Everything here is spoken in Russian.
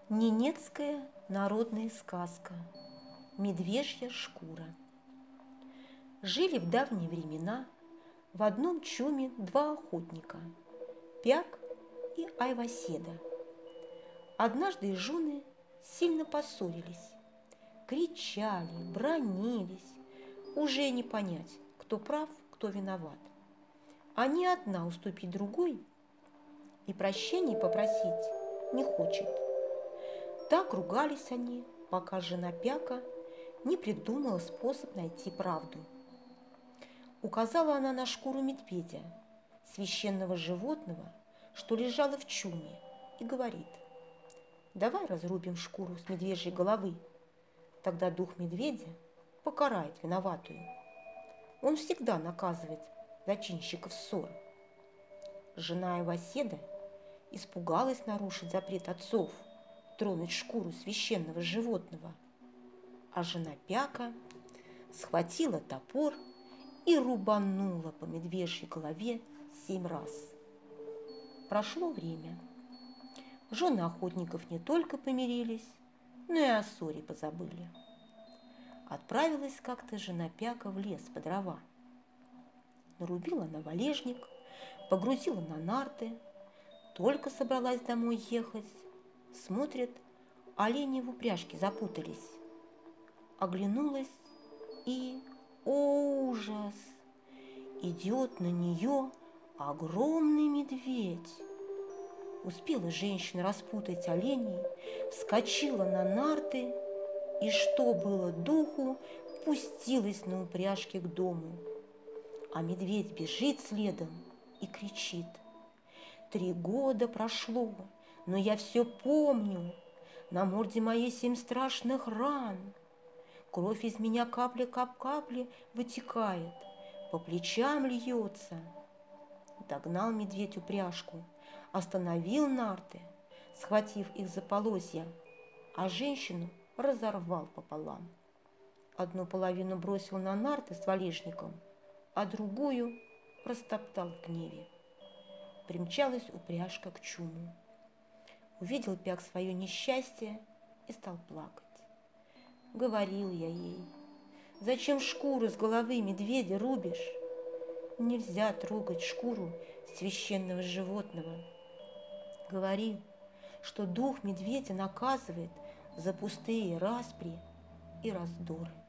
Ненецкая народная сказка «Медвежья шкура». Жили в давние времена в одном чуме два охотника – Пяк и Айваседа. Однажды жены сильно поссорились, кричали, бранились, уже не понять, кто прав, кто виноват. А ни одна уступить другой и прощения попросить не хочет. Так ругались они, пока жена Пяка не придумала способ найти правду. Указала она на шкуру медведя, священного животного, что лежало в чуме, и говорит: «Давай разрубим шкуру с медвежьей головы, тогда дух медведя покарает виноватую. Он всегда наказывает зачинщиков ссор». Жена Айваседа испугалась нарушить запрет отцов тронуть шкуру священного животного, а жена Пяка схватила топор и рубанула по медвежьей голове 7 раз. Прошло время. Жены охотников не только помирились, но и о ссоре позабыли. Отправилась как-то жена Пяка в лес по дрова. Нарубила она валежник, погрузила на нарты, только собралась домой ехать, смотрит, олени в упряжке запутались. Оглянулась и, о ужас, идет на нее огромный медведь. Успела женщина распутать оленей, вскочила на нарты и, что было духу, пустилась на упряжке к дому. А медведь бежит следом и кричит: «3 года прошло, но я все помню. На морде моей 7 страшных ран. Кровь из меня капля-кап-капли вытекает, по плечам льется». Догнал медведь упряжку, остановил нарты, схватив их за полозья, а женщину разорвал пополам. Одну половину бросил на нарты с валежником, а другую растоптал в гневе. Примчалась упряжка к чуму. Увидел Пяк свое несчастье и стал плакать. Говорил я ей: «Зачем шкуру с головы медведя рубишь? Нельзя трогать шкуру священного животного. Говорил, что дух медведя наказывает за пустые распри и раздоры».